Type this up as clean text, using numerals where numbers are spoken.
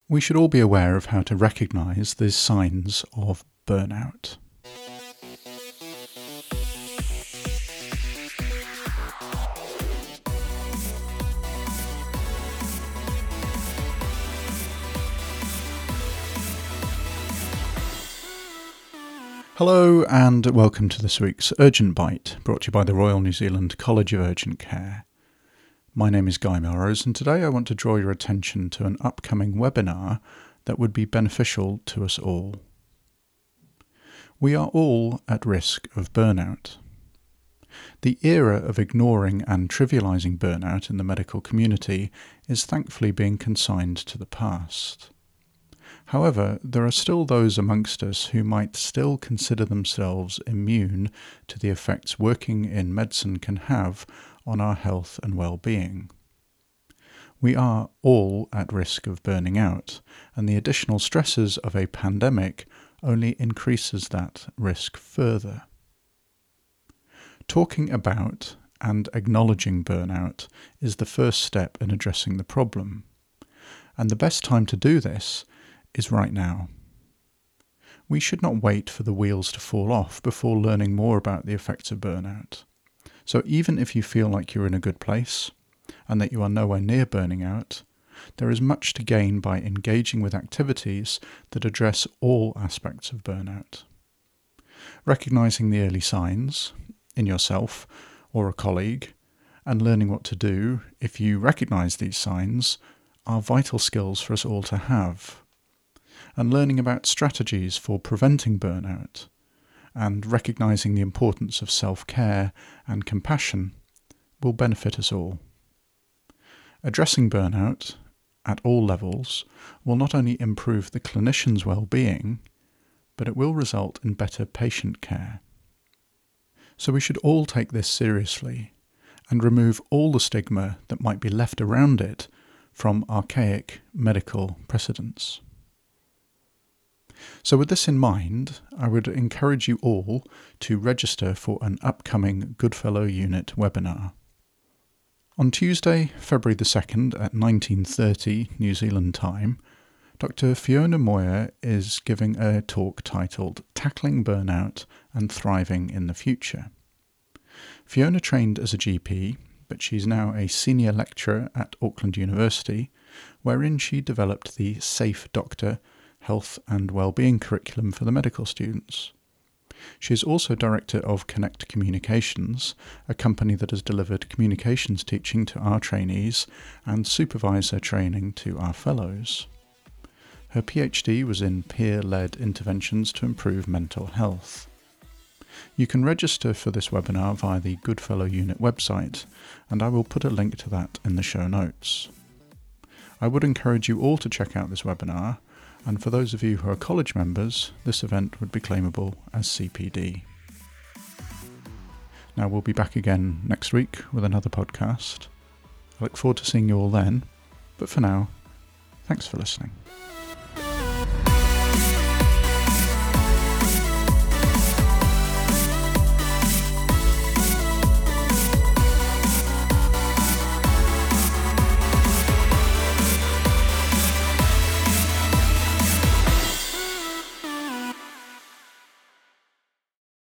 We should all be aware of how to recognise the signs of burnout. Hello and welcome to this week's Urgent Bite, brought to you by the Royal New Zealand College of Urgent Care. My name is Guy Melrose, and today I want to draw your attention to an upcoming webinar that would be beneficial to us all. We are all at risk of burnout. The era of ignoring and trivialising burnout in the medical community is thankfully being consigned to the past. However, there are still those amongst us who might still consider themselves immune to the effects working in medicine can have on our health and well-being. We are all at risk of burning out, and the additional stresses of a pandemic only increases that risk further. Talking about and acknowledging burnout is the first step in addressing the problem, and the best time to do this is right now. We should not wait for the wheels to fall off before learning more about the effects of burnout. So even if you feel like you're in a good place and that you are nowhere near burning out, there is much to gain by engaging with activities that address all aspects of burnout. Recognizing the early signs in yourself or a colleague and learning what to do if you recognize these signs are vital skills for us all to have. And learning about strategies for preventing burnout and recognizing the importance of self-care and compassion will benefit us all. Addressing burnout at all levels will not only improve the clinician's well-being, but it will result in better patient care. So we should all take this seriously and remove all the stigma that might be left around it from archaic medical precedents. So with this in mind, I would encourage you all to register for an upcoming Goodfellow Unit webinar. On Tuesday, February the 2nd at 19:30 New Zealand time, Dr. Fiona Moyer is giving a talk titled Tackling Burnout and Thriving in the Future. Fiona trained as a GP, but she's now a senior lecturer at Auckland University, wherein she developed the Safe Doctor Health and Wellbeing curriculum for the medical students. She is also director of Connect Communications, a company that has delivered communications teaching to our trainees and supervisor training to our fellows. Her PhD was in peer-led interventions to improve mental health. You can register for this webinar via the Goodfellow Unit website, and I will put a link to that in the show notes. I would encourage you all to check out this webinar, and for those of you who are college members, this event would be claimable as CPD. Now we'll be back again next week with another podcast. I look forward to seeing you all then, but for now, thanks for listening.